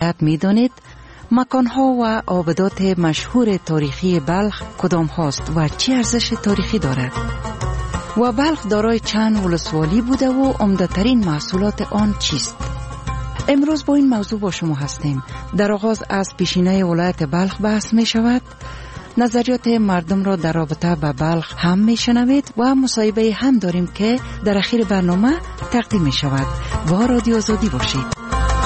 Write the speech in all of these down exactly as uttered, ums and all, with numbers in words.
ولایت می دانید؟ مکانها و آبادات مشهور تاریخی بلخ کدام هاست و چه ارزش تاریخی دارد؟ و بلخ دارای چند ولسوالی بوده و عمده‌ترین محصولات آن چیست؟ امروز با این موضوع با شما هستیم. در آغاز از پیشینه ولایت بلخ بحث می شود. نظریات مردم را در رابطه با بلخ هم می شنوید و مصاحبه هم داریم که در اخیر برنامه تقدیم می شود. با رادیو آزادی باشید.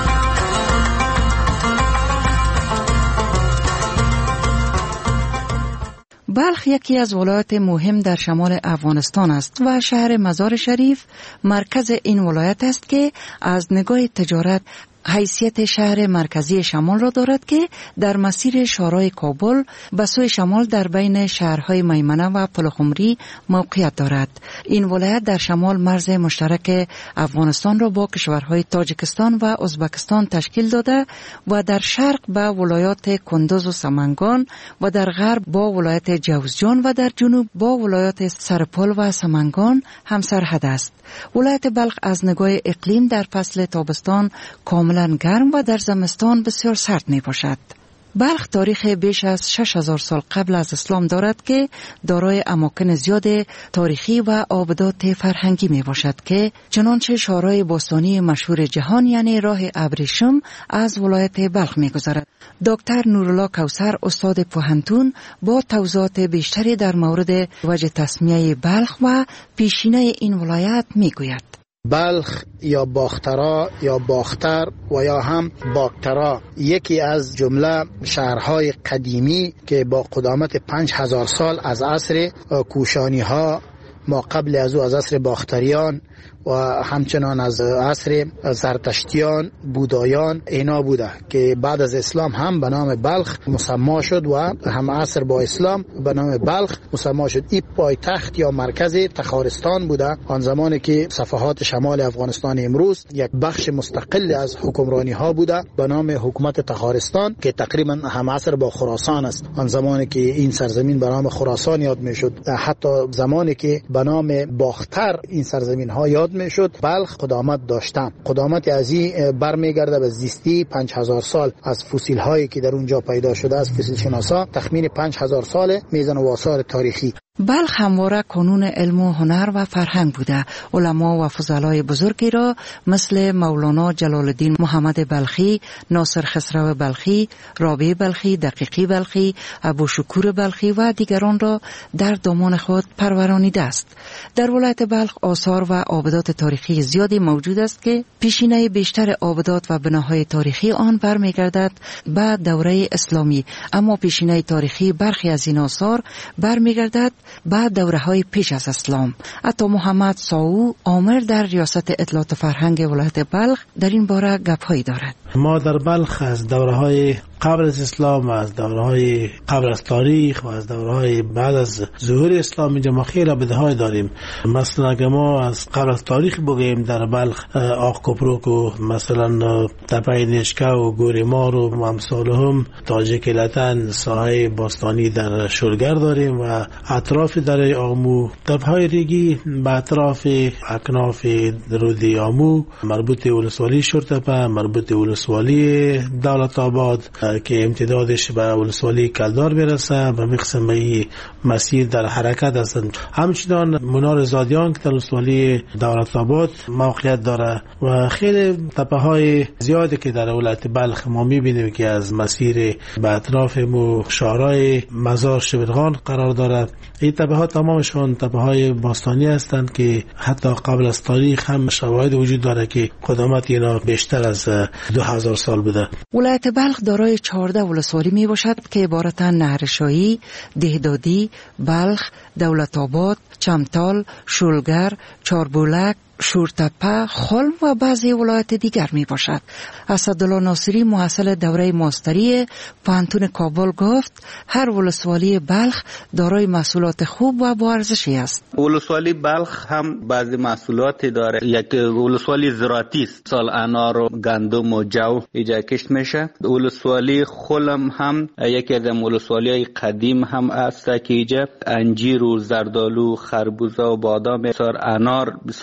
بلخ یکی از ولایات مهم در شمال افغانستان است و شهر مزار شریف مرکز این ولایت است که از نگاه تجارت حیثیت شهر مرکزی شمال را دارد که در مسیر شارای کابل به سوی شمال در بین شهرهای میمنه و پلخمری موقعیت دارد. این ولایت در شمال مرز مشترک افغانستان را با کشورهای تاجیکستان و ازبکستان تشکیل داده و در شرق با ولایات کندوز و سمنگان و در غرب با ولایت جوزجان و در جنوب با ولایات سرپل و سمنگان همسرحد است. ولایت بلخ از نگاه اقلیم در فصل تابستان کاملا گرم و در زمستان بسیار سرد می باشد. بلخ تاریخ بیش از شش هزار سال قبل از اسلام دارد که دارای اماکن زیاد تاریخی و آبادات فرهنگی می باشد که چنانچه شارای باستانی مشهور جهان یعنی راه ابریشم از ولایت بلخ می گذرد. دکتر نورالله کوثر استاد پوهنتون با توضیحات بیشتری در مورد وجه تسمیه بلخ و پیشینه این ولایت می گوید. بلخ یا باخترا یا باختر و یا هم باخترا یکی از جمله شهرهای قدیمی که با قدامت پنج هزار سال از عصر کوشانی ها ما قبل از او از عصر باختریان و همچنان از عصر زرتشتیان بودایان اینا بوده که بعد از اسلام هم به نام بلخ مسما شد و هم عصر با اسلام به نام بلخ مسما شد. این پایتخت یا مرکز تخارستان بوده آن زمانی که صفحات شمال افغانستان امروز یک بخش مستقل از حکمرانی ها بوده به نام حکومت تخارستان که تقریبا هم عصر با خراسان است. آن زمانی که این سرزمین به نام خراسان یاد می شد حتی زمانی که به نام باختر این سرزمین ها یاد می شد بلخ قدامت داشتن. قدامت از این برمیگرده به زیستی پنج هزار سال از فسیل هایی که در اونجا پیدا شده از فسیل شناسا تخمین پنج هزار سال میزان و آثار تاریخی. بلخ همواره کانون علم و هنر و فرهنگ بوده. علما و فضلای بزرگی را مثل مولانا جلال الدین محمد بلخی، ناصر خسرو بلخی، رابعه بلخی، دقیقی بلخی، ابو شکور بلخی و دیگران را در دامان خود پرورانیده است. در ولایت بلخ آثار و آبادات تاریخی زیادی موجود است که پیشینه بیشتر آبادات و بناهای تاریخی آن برمیگردد به دوره اسلامی، اما پیشینه تاریخی برخی از این آثار برمیگردد بعد دوره های پیش از اسلام. عطا محمد ساو آمر در ریاست اطلاعات فرهنگ ولایت بلخ در این باره گپ هایی دارد. ما در بلخ از دوره های قبل از اسلام، از دوره های قبل از تاریخ و از دوره های بعد از ظهور اسلام اینجا ما خیلی آباده های داریم. مثلا اگر ما از قبل از تاریخ بگیم در بلخ آق کپروک و مثلا تپه نشکه و گوریمار و امثال هم تاجیک لتن ساحه باستانی در شلگر داریم و اطراف دره آمو تپه های ریگی به اطراف اکناف رودی آمو مربوط ولسوالی شورتپه، مربوط ولسوالی دولت آباد که امتدادش به ولسوالی کلدار برسه و میقسم به این مسیر در حرکت هستند. همچنان منار زادیان که در ولسوالی دولت آباد موقعیت داره و خیلی تپه های زیادی که در ولایت بلخ ما میبینیم که از مسیر به اطراف مو شارای مزار شبرغان قرار داره. این تپه ها تمامشون تپه های باستانی هستند که حتی قبل از تاریخ هم شواهد وجود داره که قدامت اینا بیشتر از دو هزار سال بوده. ولایت بلخ دارای چهارده ولسوالی می باشد که عبارتن نهرشاهی، دهدادی، بلخ، دولت آباد، چمتال، شلگر، چاربولک، شورتپه، خلم و بعضی ولایت دیگر می باشد. اسدالله ناصری محصل دوره ماستری پوهنتون کابل گفت هر ولسوالی بلخ دارای محصولات خوب و با ارزشی است. ولسوالی بلخ هم بعضی محصولاتی داره. یک ولسوالی زراعتی است. سال انار و گندم و جو اینجا کشت میشه. ولسوالی خلم هم یکی از ولسوالی قدیم هم است که اینجا انجیر و زردالو، خربوزه و بادام، بسیار انار بسیار مشهور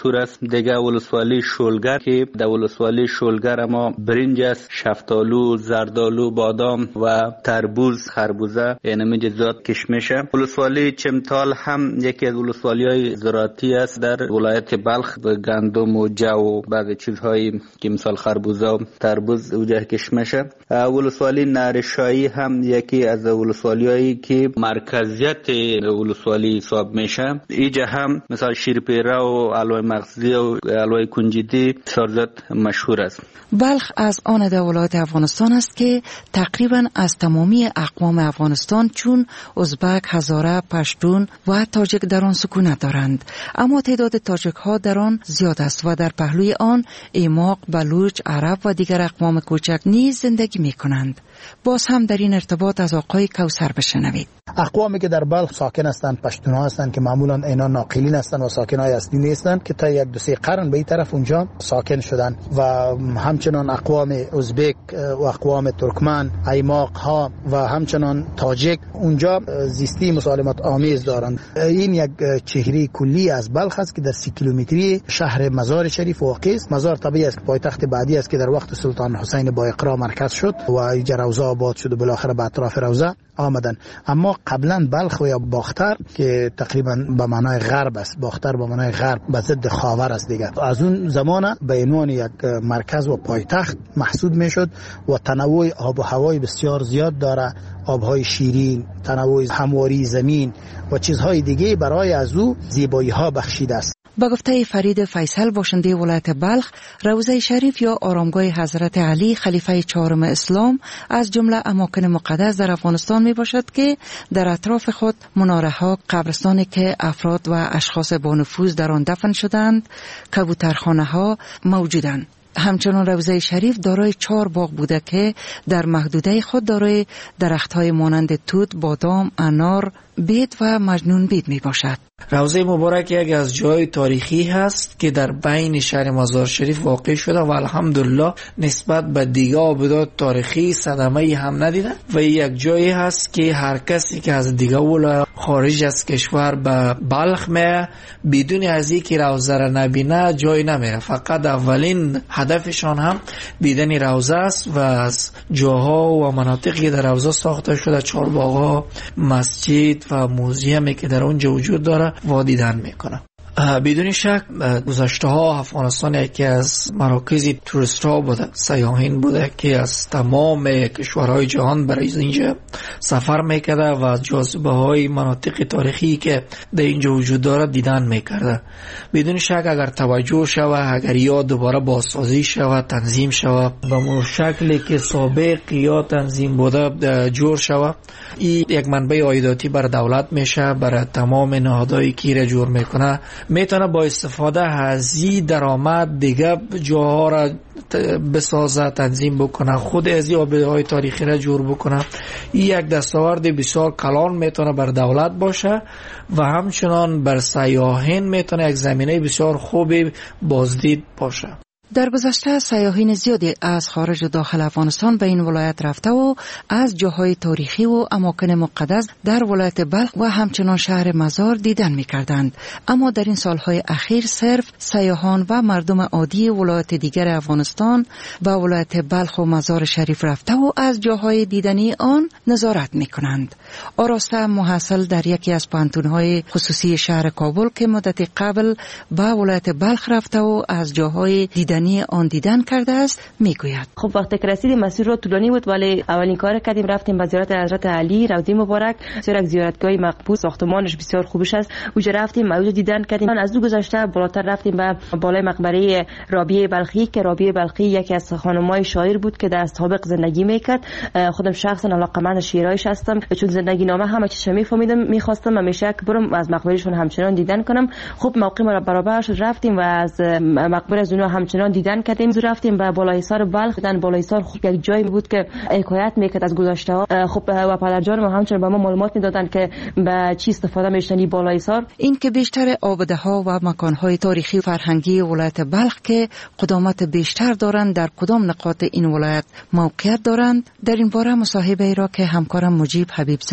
مشهور است. دیگه ولسوالی شولگر که در ولسوالی شولگر ما برنج است، شفتالو، زردالو، بادام و تربوز، خربوزه، یعنی می جزئیات کشمشه. ولسوالی چمتال هم یکی از ولسوالی‌های زراعتی است در ولایت بلخ. گندم و جو و بعضی چیزهایی که مثال خربوزه و تربوز و جه کشمشه. ولسوالی نهرشاهی هم یکی از ولسوالی‌هایی که مرکزیت ولسوالی حساب میشه. اینجا هم مثال شیرپیره و علوی مغزی و علوی کنجدی سرزت مشهور است. بلخ از آن ولایت افغانستان است که تقریبا از تمامی اقوام افغانستان چون ازبک، هزاره، پشتون و تاجک در آن سکونت دارند. اما تعداد تاجک ها در آن زیاد است و در پهلوی آن ایماق، بلوچ، عرب و دیگر اقوام کوچک نیز زندگی می کنند. باز هم در این ارتباط از آقای کوثر بشنوید. اقوامی که در بلخ ساکن هستند پشتون ها هستند که معمولا اینا ناقلین هستند و ساکن های اصلی نیستند که تا یک دو سه قرن به این طرف اونجا ساکن شدند و همچنان اقوام ازبک و اقوام ترکمن، ایماق ها و همچنان تاجک اونجا زیستی مسالمت آمیز دارند. این یک چهره کلی از بلخ است که در سی کیلومتری شهر مزار شریف واقع است. مزار طبیعی است، پایتخت بعدی است که در وقت سلطان حسین بایقرا مرکز شد و اینجا روضه آباد شد و بالاخره به اطراف روضه آمدن. اما قبلا بلخ و یا باختر که تقریبا به معنای غرب است، باختر به معنای غرب به ضد خاور است دیگه، از اون زمان به عنوان یک مرکز و پایتخت محسوب میشد و تنوع آب و هوای بسیار زیاد داره، آبهای شیرین، تنوع همواری زمین و چیزهای دیگه برای از او زیبایی ها بخشیده است. با گفته فرید فیصل باشنده ولایت بلخ، روضه شریف یا آرامگاه حضرت علی خلیفه چهارم اسلام از جمله اماکن مقدس در افغانستان می باشد که در اطراف خود مناره ها، قبرستانی که افراد و اشخاص با نفوذ در آن دفن شدند، کبوترخانه ها موجودند. همچنان روضه شریف دارای چهار باغ بوده که در محدوده خود دارای درخت‌های مانند توت، بادام، انار، بید و مجنون بید می باشد. روضه مبارک یک از جای تاریخی هست که در بین شهر مزار شریف واقع شده و الحمدلله نسبت به دیگه آبادات تاریخی صدمه‌ای هم ندیده و یک جایی هست که هر کسی که از دیگه ولایت خارج از کشور به بلخ میه بدون از اینکه روضه را نبینه جای نمیره. فقط اولین هدفشان هم دیدن روضه است و از جاها و مناطقی در روضه ساخته شده، چهارباغ‌ها، مسجد و موزیمی که در اونجا وجود داره و دیدن میکنه. بدون شک گذشته ها افغانستان یکی از مراکز توریست ها بوده، سیاحین بوده که از تمام کشورهای جهان برای اینجا سفر میکرده و از جاذبه های مناطق تاریخی که در اینجا وجود داره دیدن میکرده. بدون شک اگر توجه شود، اگر یا دوباره بازسازی شود، تنظیم شود به مو شکلی که سابق یا تنظیم بوده جور شود، این یک منبع عایداتی بر دولت میشه، برای تمام نهادهایی که را جور میکنه میتونه با استفاده از این درآمد دیگه جاها را بسازه، تنظیم بکنه، خود از این آبادهای تاریخی را جور بکنه. این یک دستاورد بسیار کلان میتونه بر دولت باشه و همچنان بر سیاحین میتونه یک زمینه بسیار خوبی بازدید باشه. در گذشته سیاحین زیادی از خارج و داخل افغانستان به این ولایت رفته و از جاهای تاریخی و اماکن مقدس در ولایت بلخ و همچنان شهر مزار دیدن می کردند. اما در این سالهای اخیر صرف سیاحان و مردم عادی ولایت دیگر افغانستان به ولایت بلخ و مزار شریف رفته و از جاهای دیدنی آن نظارت می کنند. آراسته محصل در یکی از پانتونهای خصوصی شهر کابل که مدت قبل به ولایت بلخ رفته و از جاهای دیدنی آن دیدن کرده است میگوید. خب وقتی که رسیدیم مسیر رو طولانی بود ولی اولین کار کردیم رفتیم به زیارت حضرت علی روضه مبارک، یک زیارتگاه مقبول، ساختمانش بسیار خوبش است. اونجا رفتیم اونجا دیدن کردیم. از دو گذشته بالاتر رفتیم به بالای مقبره رابعه بلخی که رابعه بلخی یکی از خانم‌های شاعر بود که در سابق زندگی میکرد. خودم شخصا علاقه‌مند شعرهایش هستم چون زندگی نامه همه چیز میفهمیدم، میخواستم همیشه که برم از مقبرهشون همچنان دیدن کنم. خب موقع ما برابر شد رفتیم و از مقبره از اونها همچنان دیدن کردیم. رفتیم به بالایسار بلخ. دیدن بالایسار خوب یک جایی بود که حکایت میکرد از گذشته ها. خب و پدرجان ما همچنان به ما معلومات میدادن که به چی استفاده میشنی بالایسار. این که بیشتر آباده ها و مکان های تاریخی و فرهنگی ولایت بلخ که قدامت بیشتر دارند در کدام نقاط این ولایت موقعیت دارند، در این باره مصاحبه ای را که همکارم مجیب حبیبزی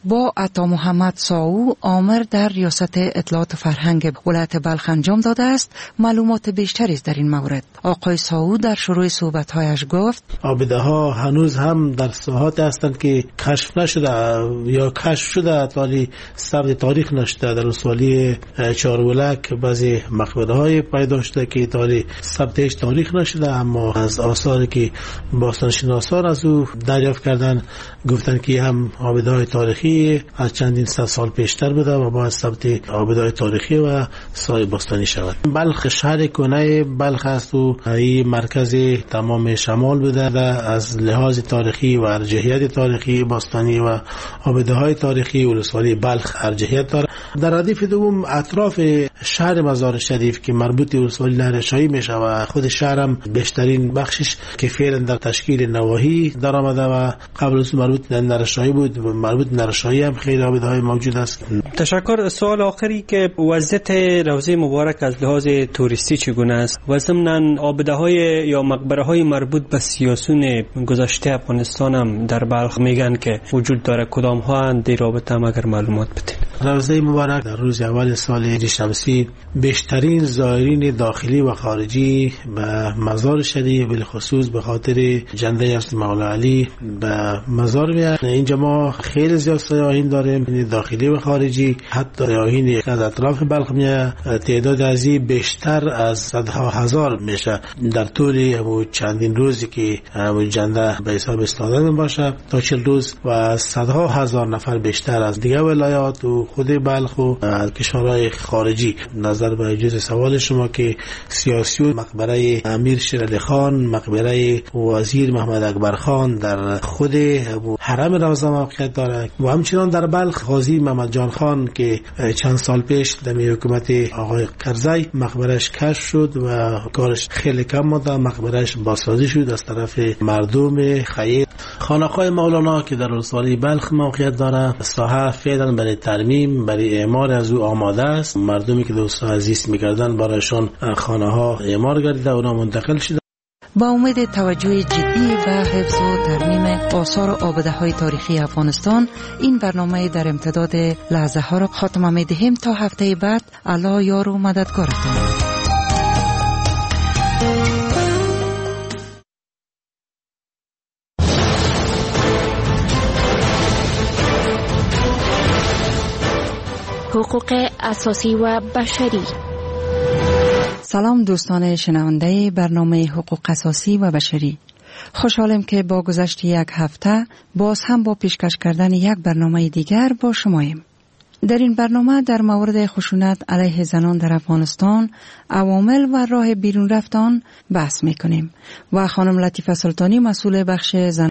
با عطا محمد ساو آمر در ریاست اطلاعات و فرهنگ ولایت بلخ انجام داده است. معلومات بیشتری در این مورد. آقای ساو در شروع صحبت‌هایش گفت آبده ها هنوز هم در ساحات هستند که کشف نشده یا کشف شده ولی ثبت تاریخ نشده. در ولسوالی چهارولک بعضی مقبره های پیدا شده که تاریخ ثبتش تاریخ نشده، اما از آثاری که باستانشناسان از او دریافت کردن گفتن که هم آبده های تاریخی از چندین صد سال پیشتر بوده و باید ثبت آبده های تاریخی و سای باستانی شود. بلخ شهر کنه بلخ است و این مرکز تمام شمال بوده و از لحاظ تاریخی و ارجحیت تاریخی باستانی و آبده های تاریخی ولسوالی بلخ ارجحیت دارد. در ردیف دوم اطراف شهر مزار شریف که مربوط ولسوالی نهرشاهی میشه و خود شهرم بیشترین بخشش که فعلا در تشکیل نواحی در آمده و قبل از مربوط به نهرشاهی بود و مربوط به نهرشاهی هم خیلی آبده های موجود است. تشکر. سوال آخری که وضعیت روضه مبارک از لحاظ توریستی چگونه است و ضمن آبده های یا مقبره های مربوط به سیاسون گذشته افغانستان هم در بلخ میگن که وجود داره، کدام ها اند در رابطه هم اگر معلومات بدین؟ روضه مبارک در روز اول سال هجری شمسی بیشترین زائرین داخلی و خارجی به مزار شریف بالخصوص به خاطر جنده است مولا علی به مزار میاد. اینجا ما خیلی زیاد سیاحین داریم، داخلی و خارجی، حتی سیاحین از اطراف بلخ میاد. تعداد ازی بیشتر از صدها هزار میشه در طول چندین روزی که جنده به حساب استادن باشه تا چهل روز و صدها هزار نفر بیشتر از دیگه ولایات و خود بلخ و کشورهای خارجی. نظر به جز سوال شما که سیاسیون مقبره امیر شیرعلی خان، مقبره وزیر محمد اکبر خان در خود حرم روضه موقعیت داره و همچنان در بلخ قاضی محمد جان خان که چند سال پیش در حکومت آقای کرزی مقبرش کشف شد و کارش خیلی کم مانده، مقبرش بازسازی شد از طرف مردم خیر. خانقاه مولانا که در ولسوالی بلخ موقعیت داره، ساحه فعلا برای ترمیم برای اعمار از او آماده است. مردمی که دوستا عزیز می‌گردن برایشان خانه ها اعمار گردیده و اونا منتقل شده. با امید توجه جدی به حفظ و ترمیم آثار و آبده های تاریخی افغانستان، این برنامه در امتداد لحظه ها را خاتمه می‌دهیم تا هفته بعد. الله یار و مددگارتان. حقوق اساسی و بشری. سلام دوستان شنونده برنامه حقوق اساسی و بشری. خوشحالم که با گذشت یک هفته باز هم با پیشکش کردن یک برنامه دیگر با شماییم. در این برنامه در مورد خشونت علیه زنان در افغانستان، عوامل و راه بیرون رفتن بحث میکنیم و خانم لطیفه سلطانی مسئول بخش زن